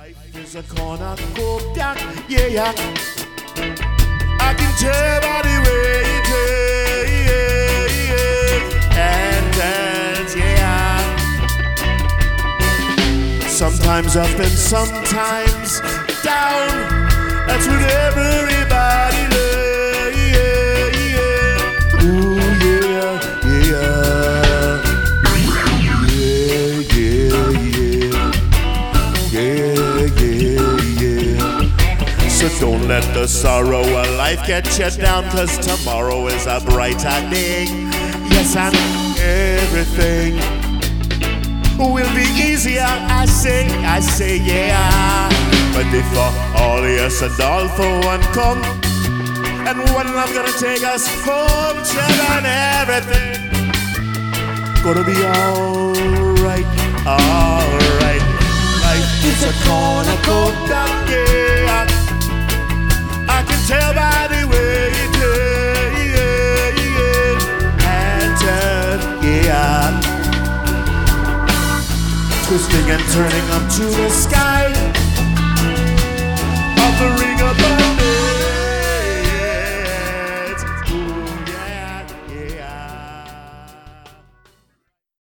Life is a cornucopia, yeah, yeah. I can tell by the way you take and dance, yeah. Sometimes up and sometimes down. That's what everybody loves, yeah, yeah. Ooh, yeah, yeah. So don't let the sorrow of life get you down, 'cause tomorrow is a brighter day. Yes, and everything will be easier, I say, yeah. But before all yes and all for one come, and one love gonna take us home, children, everything gonna be alright, alright. Life is a cornucopia, yeah. I can tell by the way you turn, and turn, yeah. Twisting and turning up to the sky, offering a